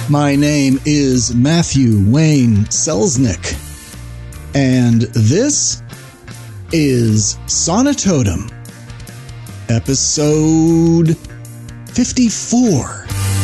My name is Matthew Wayne Selznick, and this is Sonatotem, episode 54.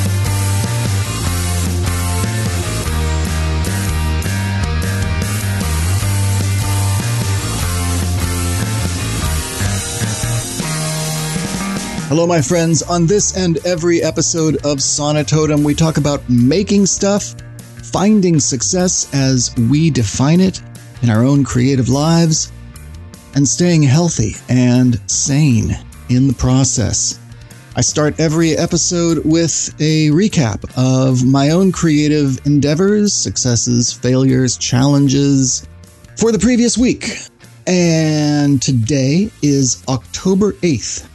Hello, my friends. On this and every episode of Sonatotem, we talk about making stuff, finding success as we define it in our own creative lives, and staying healthy and sane in the process. I start every episode with a recap of my own creative endeavors, successes, failures, challenges for the previous week. And today is October 8th.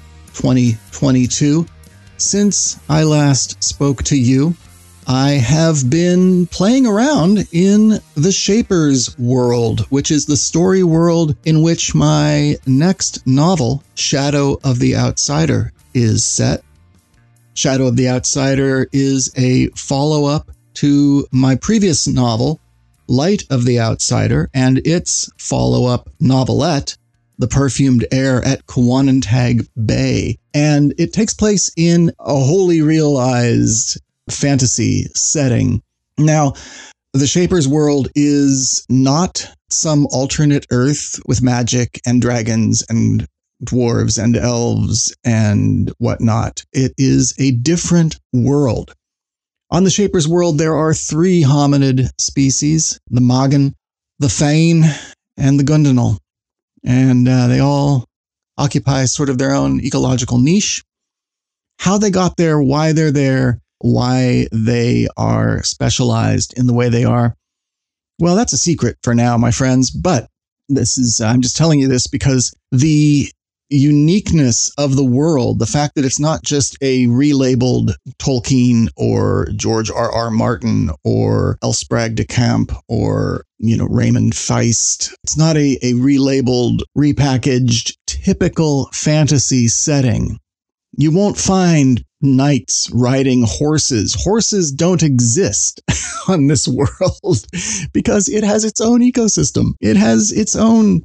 2022. Since I last spoke to you, I have been playing around in the Shapers world, which is the story world in which my next novel, Shadow of the Outsider, is set. Shadow of the Outsider is a follow-up to my previous novel, Light of the Outsider, and its follow-up novelette, The Perfumed Air at Kawanantag Bay. And it takes place in a wholly realized fantasy setting. Now, the Shapers world is not some alternate Earth with magic and dragons and dwarves and elves and whatnot. It is a different world. On the Shapers world, there are three hominid species: the Magan, the Fane, and the Gundinal. And they all occupy sort of their own ecological niche. How they got there, why they're there, why they are specialized in the way they are, well, that's a secret for now, my friends. But I'm just telling you this because the uniqueness of the world, the fact that it's not just a relabeled Tolkien or George R.R. Martin or L. Sprague de Camp or Raymond Feist. It's not a relabeled, repackaged, typical fantasy setting. You won't find knights riding horses. Horses don't exist on this world because it has its own ecosystem. It has its own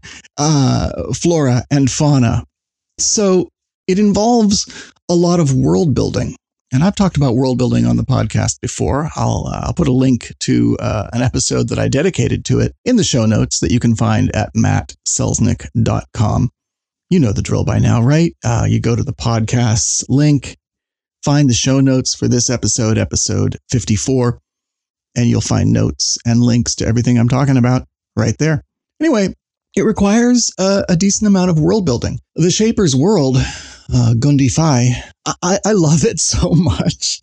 flora and fauna. So it involves a lot of world building. And I've talked about world building on the podcast before. I'll put a link to an episode that I dedicated to it in the show notes that you can find at mattselznick.com. You know the drill by now, right? You go to the podcast's link, find the show notes for this episode 54, and you'll find notes and links to everything I'm talking about right there. Anyway, it requires a decent amount of world building. The Shapers world, Gundi Fi, I love it so much.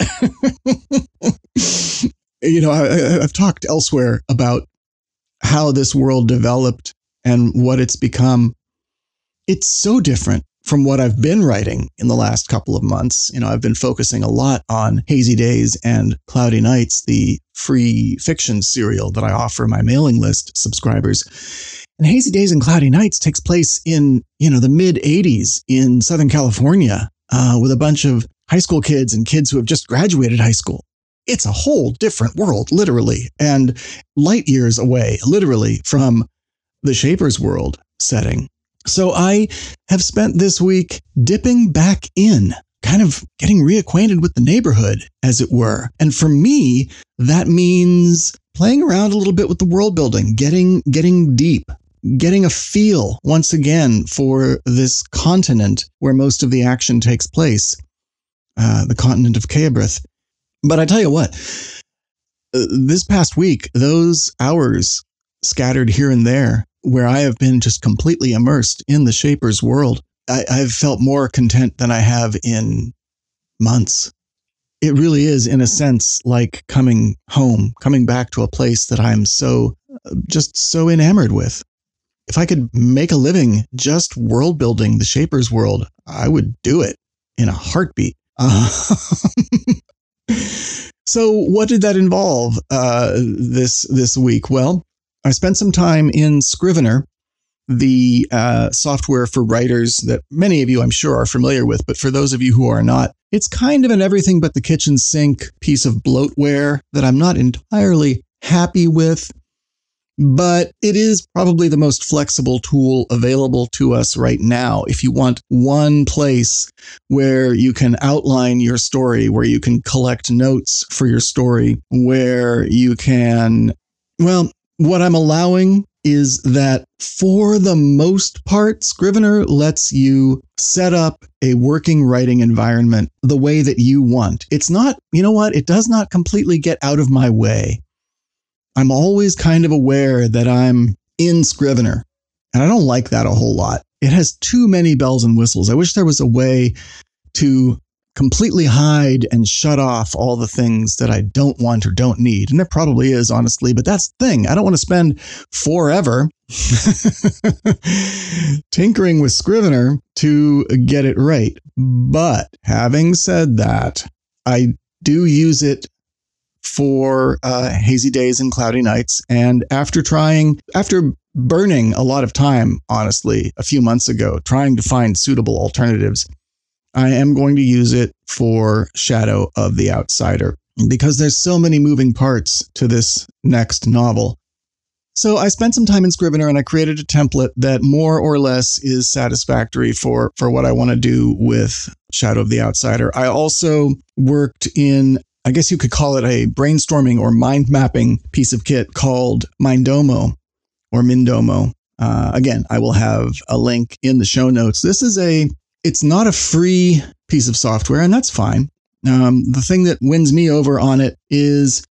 I've talked elsewhere about how this world developed and what it's become. It's so different from what I've been writing in the last couple of months. I've been focusing a lot on Hazy Days and Cloudy Nights, the free fiction serial that I offer my mailing list subscribers. And Hazy Days and Cloudy Nights takes place in, the mid-'80s in Southern California with a bunch of high school kids and kids who have just graduated high school. It's a whole different world, literally, and light years away, literally, from the Shapers world setting. So I have spent this week dipping back in, kind of getting reacquainted with the neighborhood, as it were. And for me, that means playing around a little bit with the world building, getting deep, getting a feel once again for this continent where most of the action takes place, the continent of Caebrith. But I tell you what, this past week, those hours scattered here and there where I have been just completely immersed in the Shapers world, I've felt more content than I have in months. It really is, in a sense, like coming home, coming back to a place that I'm so enamored with. If I could make a living just world building the Shapers world, I would do it in a heartbeat. So what did that involve this week? Well, I spent some time in Scrivener, the software for writers that many of you, I'm sure, are familiar with. But for those of you who are not, it's kind of an everything but the kitchen sink piece of bloatware that I'm not entirely happy with. But it is probably the most flexible tool available to us right now. If you want one place where you can outline your story, where you can collect notes for your story, where you can, well, what I'm allowing is that for the most part, Scrivener lets you set up a working writing environment the way that you want. It's not, you know what? It does not completely get out of my way. I'm always kind of aware that I'm in Scrivener, and I don't like that a whole lot. It has too many bells and whistles. I wish there was a way to completely hide and shut off all the things that I don't want or don't need. And there probably is, honestly, but that's the thing. I don't want to spend forever tinkering with Scrivener to get it right. But having said that, I do use it for hazy days and cloudy nights. And after burning a lot of time, honestly, a few months ago, trying to find suitable alternatives, I am going to use it for Shadow of the Outsider because there's so many moving parts to this next novel. So I spent some time in Scrivener and I created a template that more or less is satisfactory for what I want to do with Shadow of the Outsider. I also worked in, I guess you could call it a brainstorming or mind mapping piece of kit called Mindomo or Mindomo. Again, I will have a link in the show notes. It's not a free piece of software, and that's fine. The thing that wins me over on it is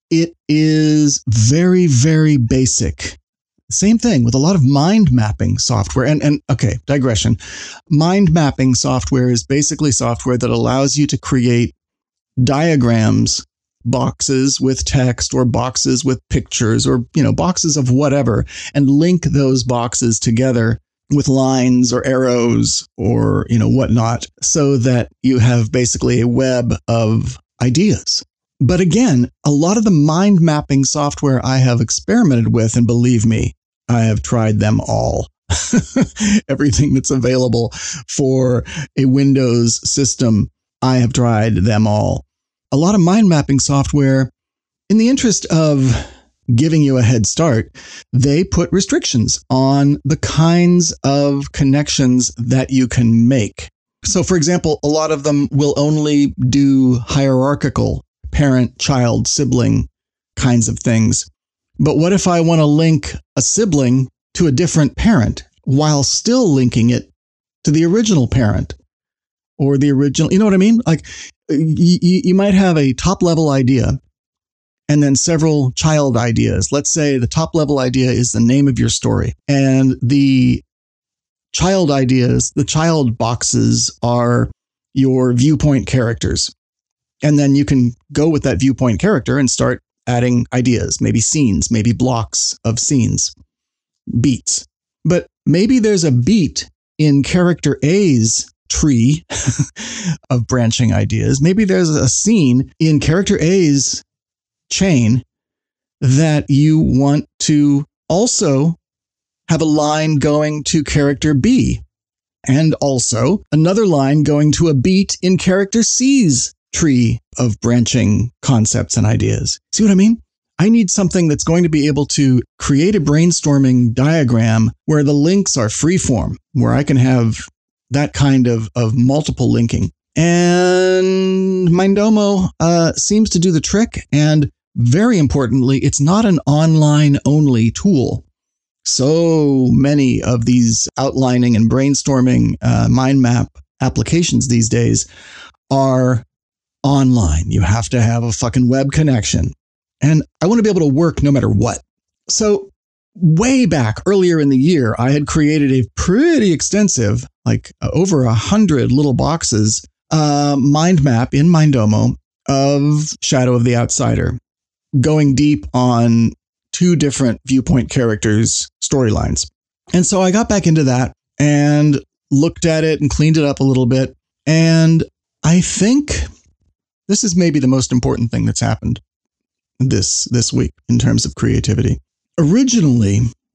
very, very basic. Same thing with a lot of mind mapping software. And okay, digression. Mind mapping software is basically software that allows you to create diagrams, boxes with text or boxes with pictures or, boxes of whatever, and link those boxes together with lines or arrows or, whatnot, so that you have basically a web of ideas. But again, a lot of the mind mapping software I have experimented with, and believe me, I have tried them all. Everything that's available for a Windows system, I have tried them all. A lot of mind mapping software, in the interest of giving you a head start, they put restrictions on the kinds of connections that you can make. So, for example, a lot of them will only do hierarchical parent, child, sibling kinds of things. But what if I want to link a sibling to a different parent while still linking it to the original parent or the original, you know what I mean? Like you might have a top level idea and then several child ideas. Let's say the top level idea is the name of your story, and the child ideas, the child boxes are your viewpoint characters. And then you can go with that viewpoint character and start adding ideas, maybe scenes, maybe blocks of scenes, beats. But maybe there's a beat in character A's tree of branching ideas. Maybe there's a scene in character A's chain that you want to also have a line going to character B, and also another line going to a beat in character C's tree of branching concepts and ideas. See what I mean? I need something that's going to be able to create a brainstorming diagram where the links are freeform, where I can have that kind of multiple linking. And Mindomo seems to do the trick. And very importantly, it's not an online only tool. So many of these outlining and brainstorming mind map applications these days are online. You have to have a fucking web connection. And I want to be able to work no matter what. So way back earlier in the year, I had created a pretty extensive, like over 100 little boxes, mind map in Mindomo of Shadow of the Outsider, going deep on 2 different viewpoint characters' storylines. And so I got back into that and looked at it and cleaned it up a little bit. And I think this is maybe the most important thing that's happened this week in terms of creativity. Originally,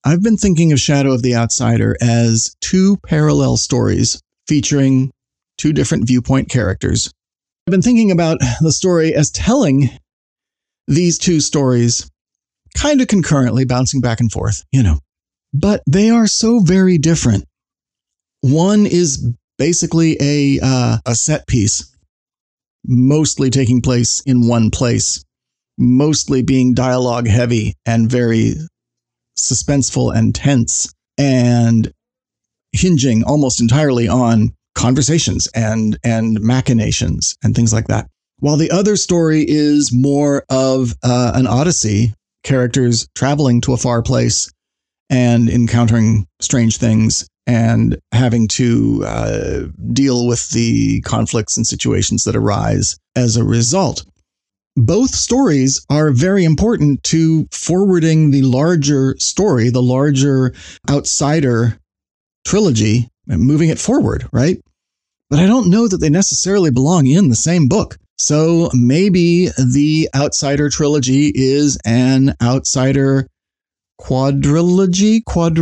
I've been thinking of Shadow of the Outsider as two parallel stories featuring two different viewpoint characters. I've been thinking about the story as telling these two stories kind of concurrently, bouncing back and forth, but they are so very different. One is basically a set piece, mostly taking place in one place, mostly being dialogue heavy and very suspenseful and tense, and hinging almost entirely on conversations and machinations and things like that. While the other story is more of an odyssey, characters traveling to a far place and encountering strange things and having to deal with the conflicts and situations that arise as a result. Both stories are very important to forwarding the larger story, the larger Outsider trilogy, and moving it forward, right? But I don't know that they necessarily belong in the same book. So maybe the Outsider trilogy is an Outsider quadrilogy?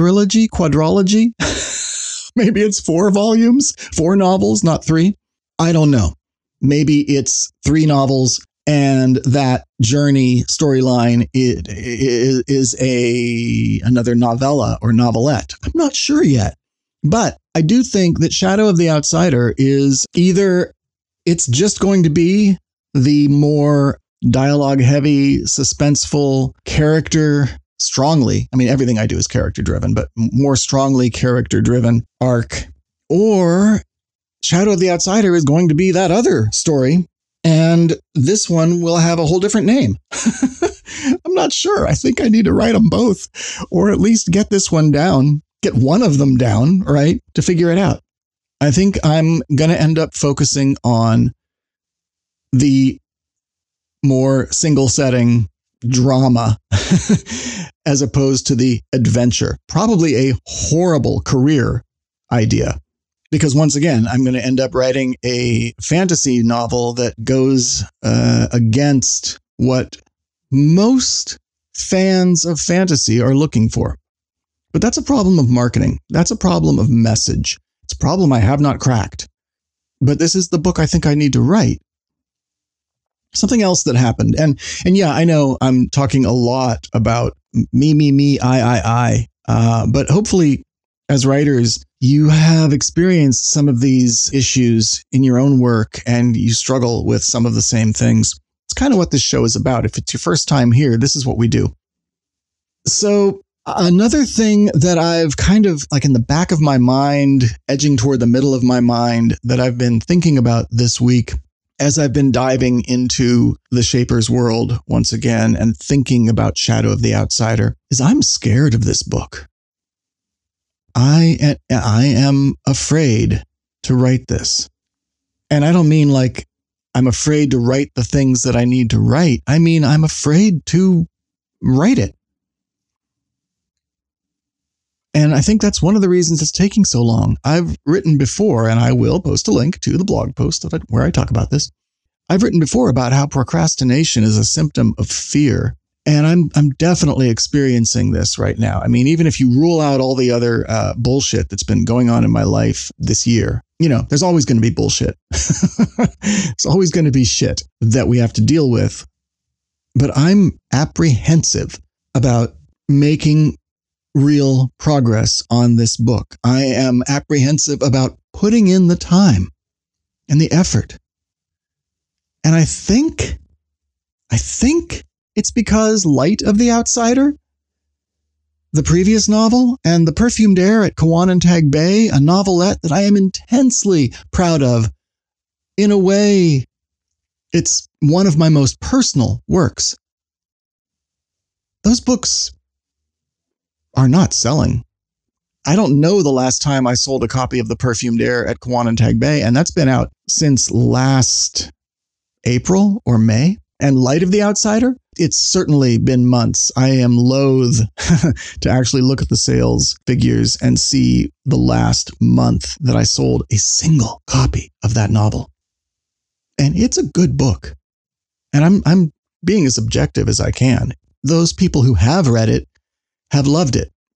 Maybe it's 4 volumes, 4 novels, not 3. I don't know. Maybe it's 3 novels and that journey storyline is another novella or novelette. I'm not sure yet. But I do think that Shadow of the Outsider is either it's just going to be the more dialogue-heavy, suspenseful character, strongly, I mean, everything I do is character-driven, but more strongly character-driven arc, or Shadow of the Outsider is going to be that other story, and this one will have a whole different name. I'm not sure. I think I need to write them both, or at least get this one down. Get one of them down, right, to figure it out. I think I'm going to end up focusing on the more single setting drama as opposed to the adventure. Probably a horrible career idea, because once again, I'm going to end up writing a fantasy novel that goes against what most fans of fantasy are looking for. But that's a problem of marketing. That's a problem of message. It's a problem I have not cracked. But this is the book I think I need to write. Something else that happened. And yeah, I know I'm talking a lot about me, I. But hopefully, as writers, you have experienced some of these issues in your own work and you struggle with some of the same things. It's kind of what this show is about. If it's your first time here, this is what we do. So another thing that I've kind of like in the back of my mind, edging toward the middle of my mind, that I've been thinking about this week as I've been diving into the Shaper's world once again and thinking about Shadow of the Outsider is I'm scared of this book. I am afraid to write this. And I don't mean like I'm afraid to write the things that I need to write. I mean, I'm afraid to write it. And I think that's one of the reasons it's taking so long. I've written before, and I will post a link to the blog post where I talk about this. I've written before about how procrastination is a symptom of fear. And I'm definitely experiencing this right now. I mean, even if you rule out all the other bullshit that's been going on in my life this year, there's always going to be bullshit. It's always going to be shit that we have to deal with. But I'm apprehensive about making real progress on this book. I am apprehensive about putting in the time and the effort. And I think it's because Light of the Outsider, the previous novel, and The Perfumed Air at Kawanatag Bay, a novelette that I am intensely proud of. In a way, it's one of my most personal works. Those books are not selling. I don't know the last time I sold a copy of The Perfumed Air at Kawanatag Bay, and that's been out since last April or May. And Light of the Outsider, it's certainly been months. I am loath to actually look at the sales figures and see the last month that I sold a single copy of that novel. And it's a good book. And I'm being as objective as I can. Those people who have read it have loved it.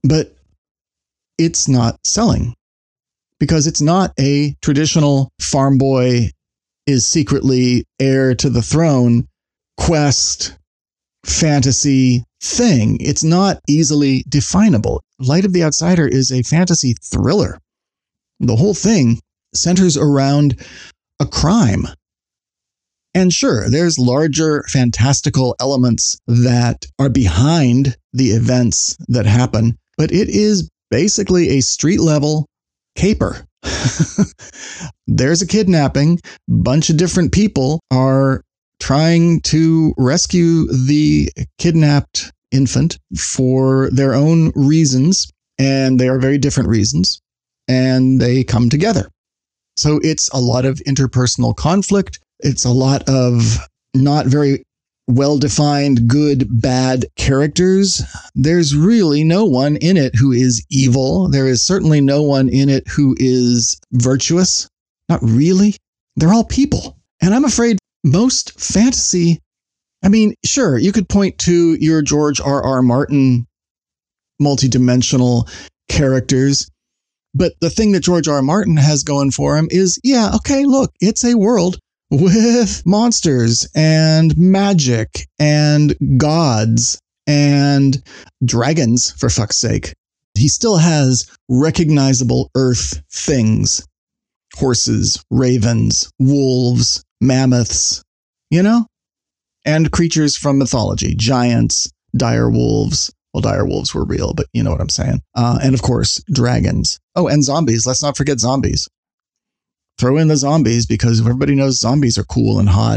But it's not selling because it's not a traditional farm boy is secretly heir to the throne quest fantasy thing. It's not easily definable. Light of the Outsider is a fantasy thriller. The whole thing centers around a crime. And sure, there's larger fantastical elements that are behind the events that happen, but it is basically a street level caper. There's a kidnapping. Bunch of different people are trying to rescue the kidnapped infant for their own reasons, and they are very different reasons, and they come together. So it's a lot of interpersonal conflict. It's a lot of not very well-defined good, bad characters. There's really no one in it who is evil. There is certainly no one in it who is virtuous. Not really. They're all people. And I'm afraid most fantasy, I mean, sure, you could point to your George R.R. Martin multidimensional characters, but the thing that George R.R. Martin has going for him is, yeah, okay, look, it's a world with monsters and magic and gods and dragons, for fuck's sake. He still has recognizable earth things. Horses, ravens, wolves, mammoths, you know? And creatures from mythology, giants, dire wolves. Well, dire wolves were real, but you know what I'm saying. And of course, dragons. Oh, and zombies. Let's not forget zombies. Throw in the zombies because everybody knows zombies are cool and hot.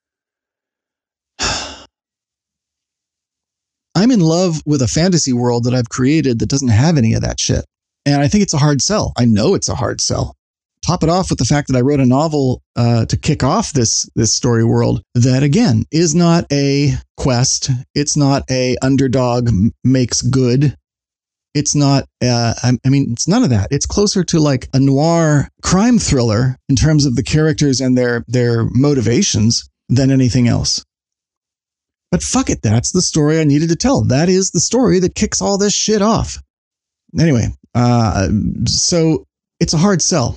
I'm in love with a fantasy world that I've created that doesn't have any of that shit. And I think it's a hard sell. I know it's a hard sell. Top it off with the fact that I wrote a novel to kick off this story world that, again, is not a quest. It's not a underdog makes good. It's not, it's none of that. It's closer to like a noir crime thriller in terms of the characters and their motivations than anything else. But fuck it, that's the story I needed to tell. That is the story that kicks all this shit off. Anyway, so it's a hard sell.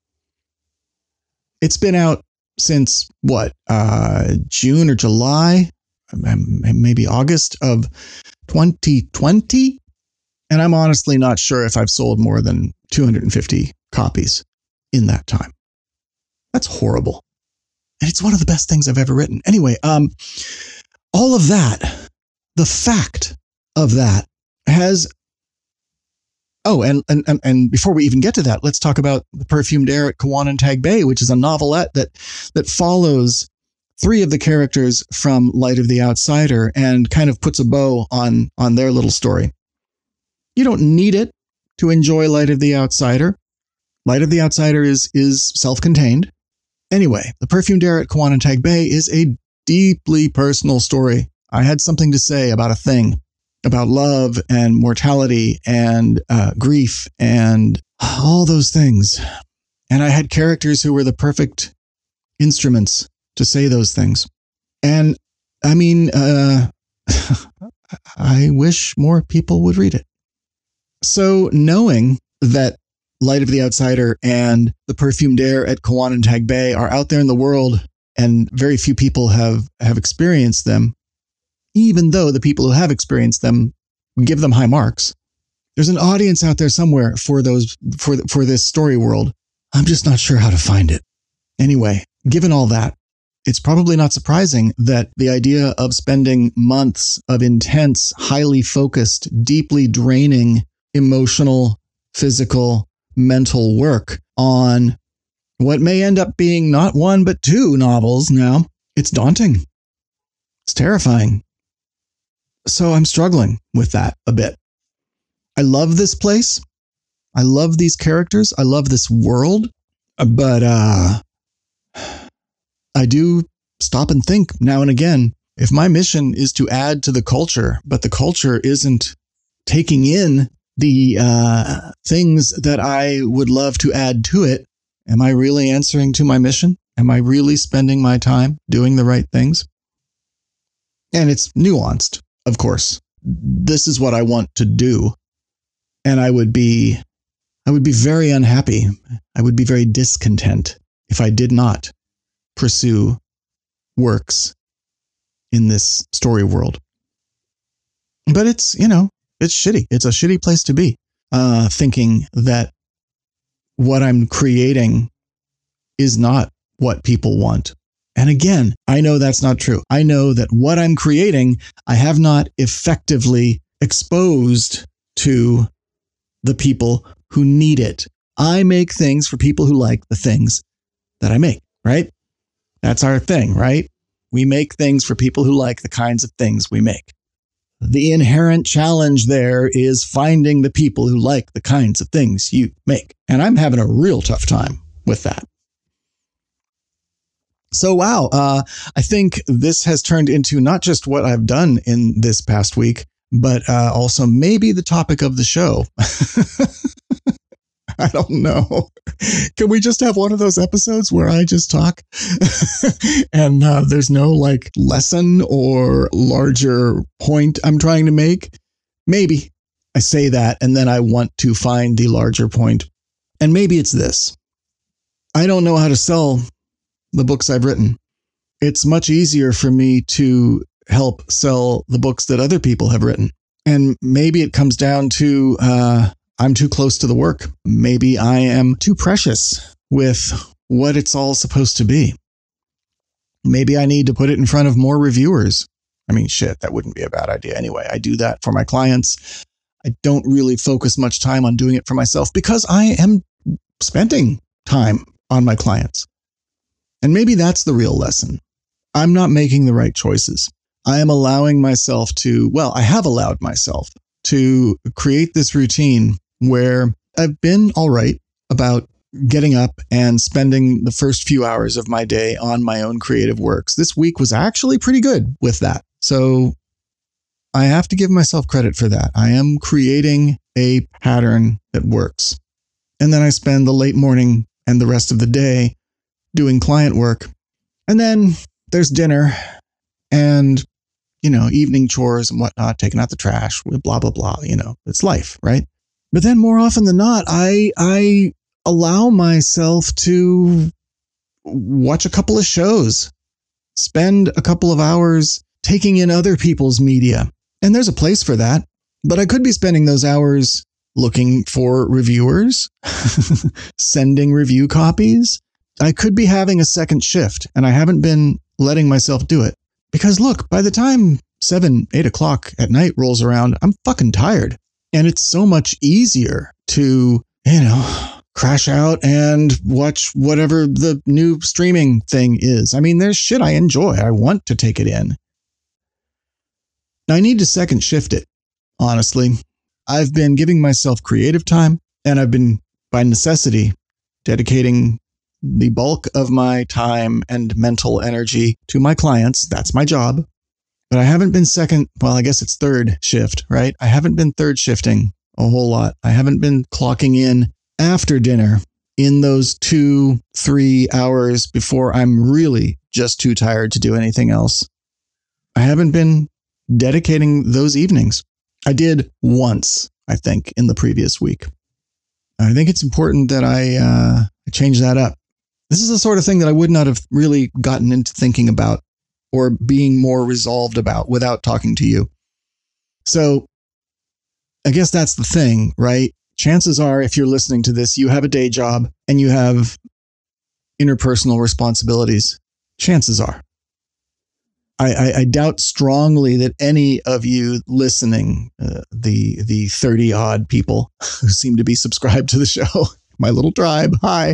It's been out since what, June or July, maybe August of 2020. And I'm honestly not sure if I've sold more than 250 copies in that time. That's horrible. And it's one of the best things I've ever written. Anyway, all of that, the fact of that has... Oh, and before we even get to that, let's talk about The Perfumed Air at Kawanatag Bay, which is a novelette that follows three of the characters from Light of the Outsider and kind of puts a bow on their little story. You don't need it to enjoy Light of the Outsider. Light of the Outsider is self-contained. Anyway, The Perfumed Air at Kawanatag Bay is a deeply personal story. I had something to say about a thing, about love and mortality and grief and all those things. And I had characters who were the perfect instruments to say those things. And I mean, I wish more people would read it. So knowing that Light of the Outsider and The Perfumed Air at Kawanatag Bay are out there in the world and very few people have experienced them, even though the people who have experienced them give them high marks, there's an audience out there somewhere for this story world. I'm just not sure how to find it. Anyway, given all that, it's probably not surprising that the idea of spending months of intense, highly focused, deeply draining, emotional, physical, mental work on what may end up being not one, but two novels now, it's daunting. It's terrifying. So I'm struggling with that a bit. I love this place. I love these characters. I love this world. But I do stop and think now and again, if my mission is to add to the culture, but the culture isn't taking in the things that I would love to add to it, am I really answering to my mission? Am I really spending my time doing the right things? And it's nuanced, of course. This is what I want to do. And I would be very unhappy. I would be very discontent if I did not pursue works in this story world. But it's shitty. It's a shitty place to be, thinking that what I'm creating is not what people want. And again, I know that's not true. I know that what I'm creating, I have not effectively exposed to the people who need it. I make things for people who like the things that I make, right? That's our thing, right? We make things for people who like the kinds of things we make. The inherent challenge there is finding the people who like the kinds of things you make. And I'm having a real tough time with that. So, wow, I think this has turned into not just what I've done in this past week, but also maybe the topic of the show. I don't know. Can we just have one of those episodes where I just talk and there's no like lesson or larger point I'm trying to make? Maybe I say that and then I want to find the larger point. And maybe it's this. I don't know how to sell the books I've written. It's much easier for me to help sell the books that other people have written. And maybe it comes down to I'm too close to the work. Maybe I am too precious with what it's all supposed to be. Maybe I need to put it in front of more reviewers. I mean, shit, that wouldn't be a bad idea anyway. I do that for my clients. I don't really focus much time on doing it for myself because I am spending time on my clients. And maybe that's the real lesson. I'm not making the right choices. I am allowing myself I have allowed myself to create this routine where I've been all right about getting up and spending the first few hours of my day on my own creative works. This week was actually pretty good with that. So I have to give myself credit for that. I am creating a pattern that works. And then I spend the late morning and the rest of the day doing client work. And then there's dinner and, evening chores and whatnot, taking out the trash, blah, blah, blah. It's life, right? But then more often than not, I allow myself to watch a couple of shows, spend a couple of hours taking in other people's media. And there's a place for that. But I could be spending those hours looking for reviewers, sending review copies. I could be having a second shift, and I haven't been letting myself do it. Because look, by the time 7, 8 o'clock at night rolls around, I'm fucking tired. And it's so much easier to, crash out and watch whatever the new streaming thing is. I mean, there's shit I enjoy. I want to take it in. Now, I need to second shift it, honestly. I've been giving myself creative time, and I've been, by necessity, dedicating the bulk of my time and mental energy to my clients. That's my job. But I haven't been third shift, right? I haven't been third shifting a whole lot. I haven't been clocking in after dinner in those 2-3 hours before I'm really just too tired to do anything else. I haven't been dedicating those evenings. I did once, I think, in the previous week. I think it's important that I change that up. This is the sort of thing that I would not have really gotten into thinking about or being more resolved about without talking to you. So I guess that's the thing, right? Chances are, if you're listening to this, you have a day job and you have interpersonal responsibilities. Chances are. I doubt strongly that any of you listening, the 30 odd people who seem to be subscribed to the show, my little tribe, hi.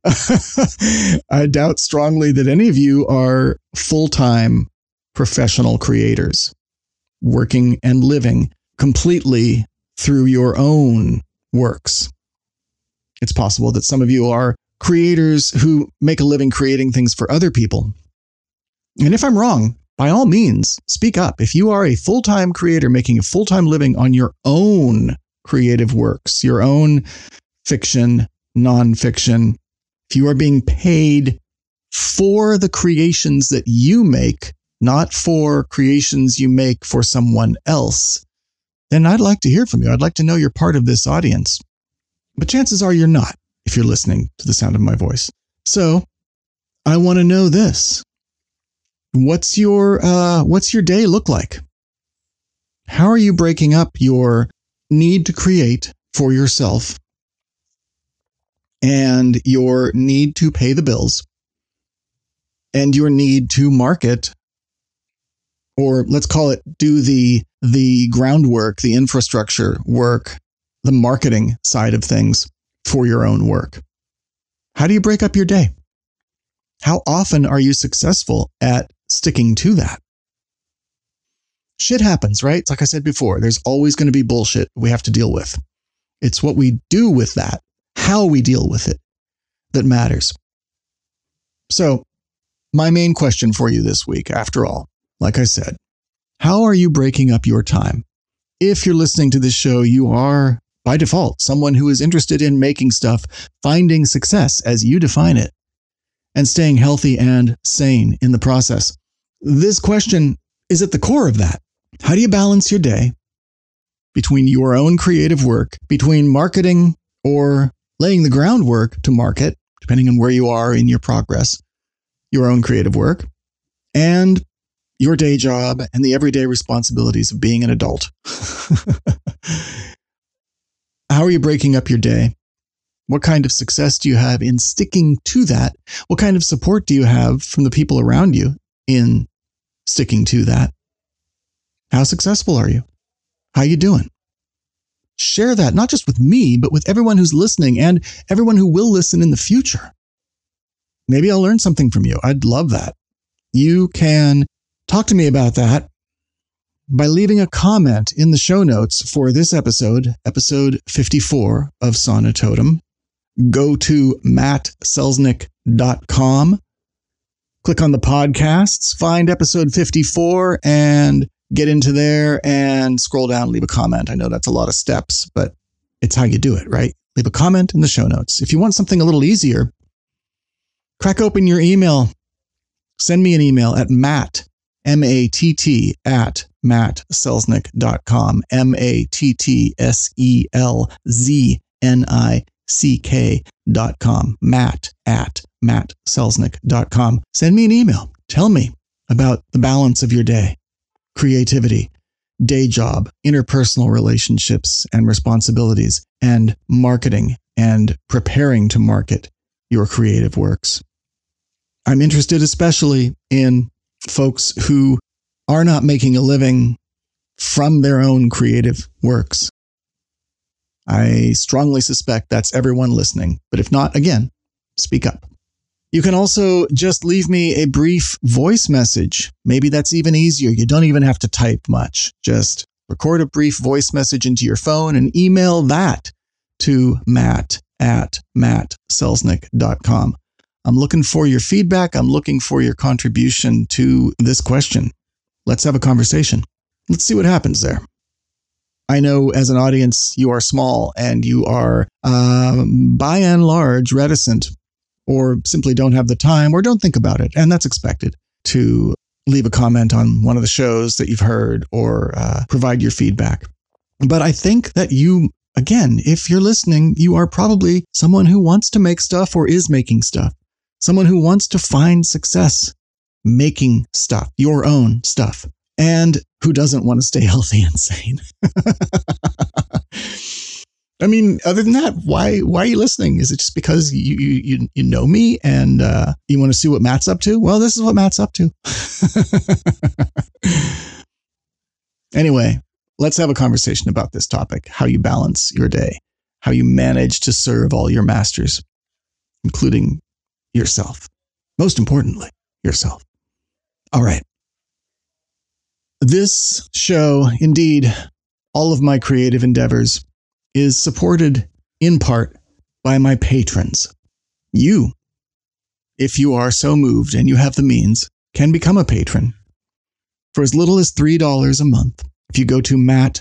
I doubt strongly that any of you are full-time professional creators working and living completely through your own works. It's possible that some of you are creators who make a living creating things for other people. And if I'm wrong, by all means, speak up. If you are a full-time creator making a full-time living on your own creative works, your own fiction, nonfiction, if you are being paid for the creations that you make, not for creations you make for someone else, then I'd like to hear from you. I'd like to know you're part of this audience. But chances are you're not if you're listening to the sound of my voice. So I want to know this. What's your day look like? How are you breaking up your need to create for yourself and your need to pay the bills and your need to market, or let's call it do the groundwork, the infrastructure work, the marketing side of things for your own work? How do you break up your day? How often are you successful at sticking to that? Shit happens, right? Like I said before, there's always going to be bullshit we have to deal with. It's what we do with that, how we deal with it, that matters. So, my main question for you this week, after all, like I said, how are you breaking up your time? If you're listening to this show, you are, by default, someone who is interested in making stuff, finding success as you define it, and staying healthy and sane in the process. This question is at the core of that. How do you balance your day between your own creative work, between marketing or laying the groundwork to market, depending on where you are in your progress, your own creative work, and your day job and the everyday responsibilities of being an adult? How are you breaking up your day? What kind of success do you have in sticking to that? What kind of support do you have from the people around you in sticking to that? How successful are you? How you doing? Share that, not just with me, but with everyone who's listening and everyone who will listen in the future. Maybe I'll learn something from you. I'd love that. You can talk to me about that by leaving a comment in the show notes for this episode 54 of Sonatotum. Go to mattselznick.com, click on the podcasts, find episode 54, and get into there and scroll down, leave a comment. I know that's a lot of steps, but it's how you do it, right? Leave a comment in the show notes. If you want something a little easier, crack open your email. Send me an email at Matt, M-A-T-T, at mattselznick.com, MattSelznick.com, Matt at mattselznick.com. Send me an email. Tell me about the balance of your day, creativity, day job, interpersonal relationships and responsibilities, and marketing and preparing to market your creative works. I'm interested especially in folks who are not making a living from their own creative works. I strongly suspect that's everyone listening, but if not, again, speak up. You can also just leave me a brief voice message. Maybe that's even easier. You don't even have to type much. Just record a brief voice message into your phone and email that to Matt at mattselznick.com. I'm looking for your feedback. I'm looking for your contribution to this question. Let's have a conversation. Let's see what happens there. I know as an audience, you are small and you are, by and large, reticent or simply don't have the time or don't think about it. And that's expected, to leave a comment on one of the shows that you've heard or provide your feedback. But I think that you, again, if you're listening, you are probably someone who wants to make stuff or is making stuff. Someone who wants to find success making stuff, your own stuff, and who doesn't want to stay healthy and sane. I mean, other than that, why are you listening? Is it just because you know me and you want to see what Matt's up to? Well, this is what Matt's up to. Anyway, let's have a conversation about this topic, how you balance your day, how you manage to serve all your masters, including yourself. Most importantly, yourself. All right. This show, indeed, all of my creative endeavors, is supported in part by my patrons. You, if you are so moved and you have the means, can become a patron for as little as $3 a month. If you go to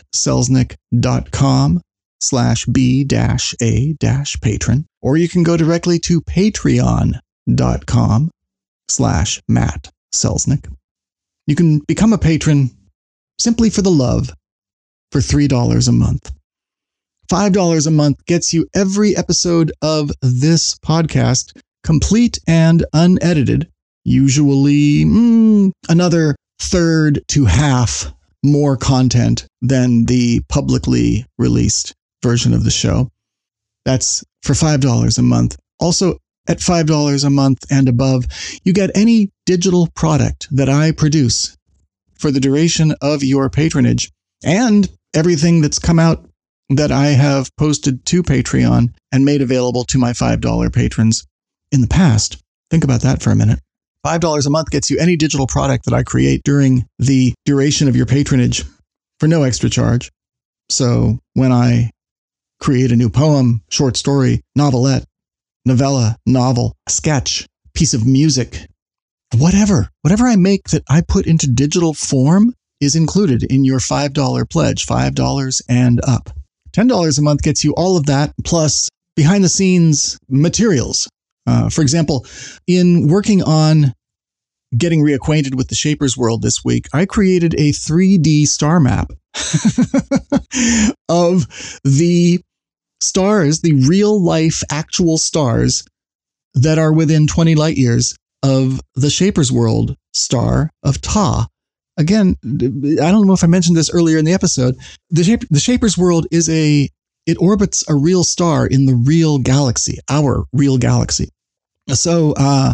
mattselznick.com/b-a-patron, or you can go directly to patreon.com/mattselznick. You can become a patron simply for the love for $3 a month. $5 a month gets you every episode of this podcast, complete and unedited, usually another third to half more content than the publicly released version of the show. That's for $5 a month. Also, at $5 a month and above, you get any digital product that I produce for the duration of your patronage, and everything that's come out that I have posted to Patreon and made available to my $5 patrons in the past. Think about that for a minute. $5 a month gets you any digital product that I create during the duration of your patronage for no extra charge. So when I create a new poem, short story, novelette, novella, novel, sketch, piece of music, whatever I make that I put into digital form is included in your $5 pledge, $5 and up. $10 a month gets you all of that, plus behind the scenes materials. For example, in working on getting reacquainted with the Shapers World this week, I created a 3D star map of the stars, the real life actual stars that are within 20 light years of the Shapers World star of Ta. Again, I don't know if I mentioned this earlier in the episode. The Shapers World it orbits a real star in the real galaxy, our real galaxy. So,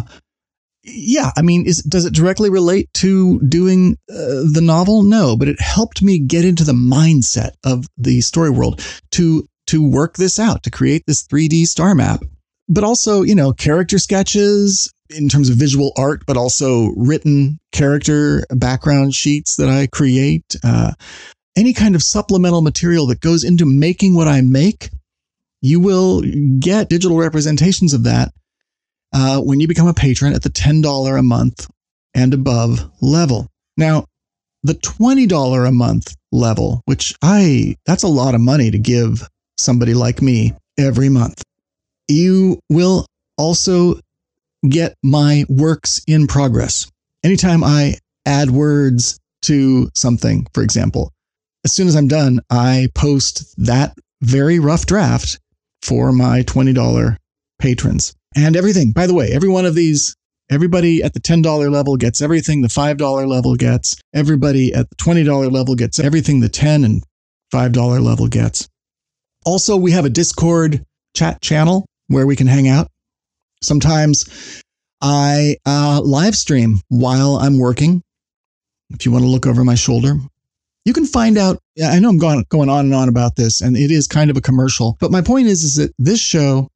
yeah, I mean, does it directly relate to doing the novel? No, but it helped me get into the mindset of the story world to work this out, to create this 3D star map. But also, character sketches in terms of visual art, but also written character background sheets that I create. Any kind of supplemental material that goes into making what I make, you will get digital representations of that when you become a patron at the $10 a month and above level. Now, the $20 a month level, that's a lot of money to give somebody like me every month. You will also get my works in progress. Anytime I add words to something, for example, as soon as I'm done, I post that very rough draft for my $20 patrons. And everything, by the way, every one of these, everybody at the $10 level gets everything the $5 level gets. Everybody at the $20 level gets everything the $10 and $5 level gets. Also, we have a Discord chat channel where we can hang out. Sometimes I live stream while I'm working. If you want to look over my shoulder, you can find out. I know I'm going on and on about this, and it is kind of a commercial. But my point is that this show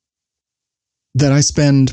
that I spend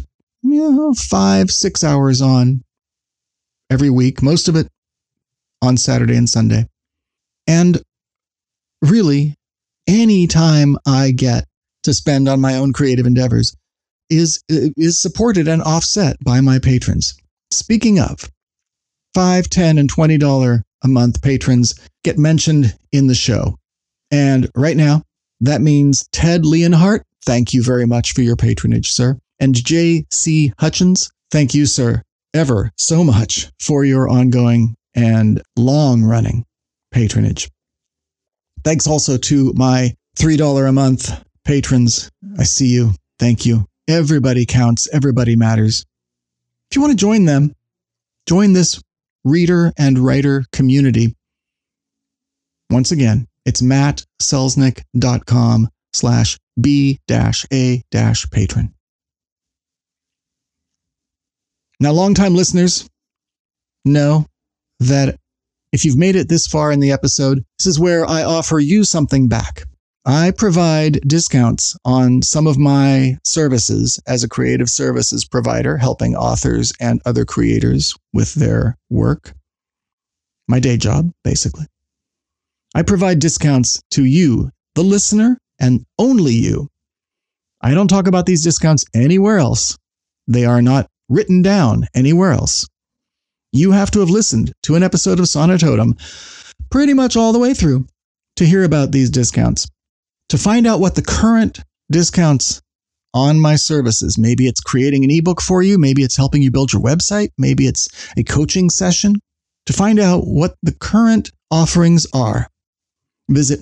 5-6 hours on every week, most of it on Saturday and Sunday, and really any time I get to spend on my own creative endeavors is supported and offset by my patrons. Speaking of, $5, $10, and $20 a month patrons get mentioned in the show. And right now, that means Ted Leonhardt, thank you very much for your patronage, sir. And J.C. Hutchins, thank you, sir, ever so much for your ongoing and long-running patronage. Thanks also to my $3 a month patrons. I see you. Thank you. Everybody counts. Everybody matters. If you want to join them, join this reader and writer community. Once again, it's mattselznick.com/b-a-patron. Now, longtime listeners know that if you've made it this far in the episode, this is where I offer you something back. I provide discounts on some of my services as a creative services provider, helping authors and other creators with their work. My day job, basically. I provide discounts to you, the listener, and only you. I don't talk about these discounts anywhere else. They are not written down anywhere else. You have to have listened to an episode of Sonatotum pretty much all the way through to hear about these discounts. To find out what the current discounts on my services, maybe it's creating an ebook for you, maybe it's helping you build your website, maybe it's a coaching session. To find out what the current offerings are, Visit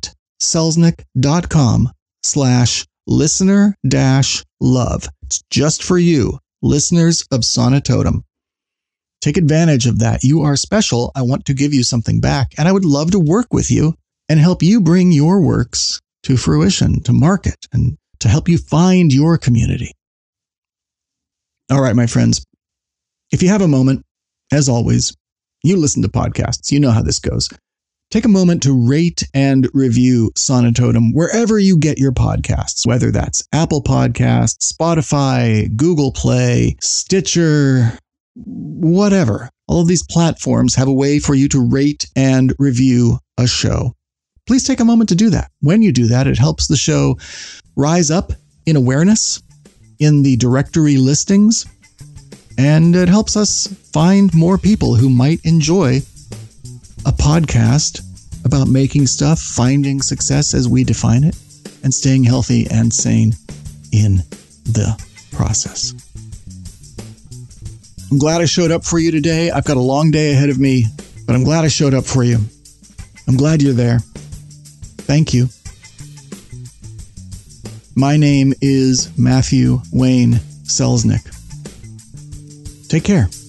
mattselznick.com/listener-love. It's just for you, listeners of Sonatotum. Take advantage of that. You are special. I want to give you something back, and I would love to work with you and help you bring your works to fruition, to market, and to help you find your community. All right, my friends, if you have a moment, as always, you listen to podcasts. You know how this goes. Take a moment to rate and review Sonatotum wherever you get your podcasts, whether that's Apple Podcasts, Spotify, Google Play, Stitcher, whatever. All of these platforms have a way for you to rate and review a show. Please take a moment to do that. When you do that, it helps the show rise up in awareness in the directory listings, and it helps us find more people who might enjoy a podcast about making stuff, finding success as we define it, and staying healthy and sane in the process. I'm glad I showed up for you today. I've got a long day ahead of me, but I'm glad I showed up for you. I'm glad you're there. Thank you. My name is Matthew Wayne Selznick. Take care.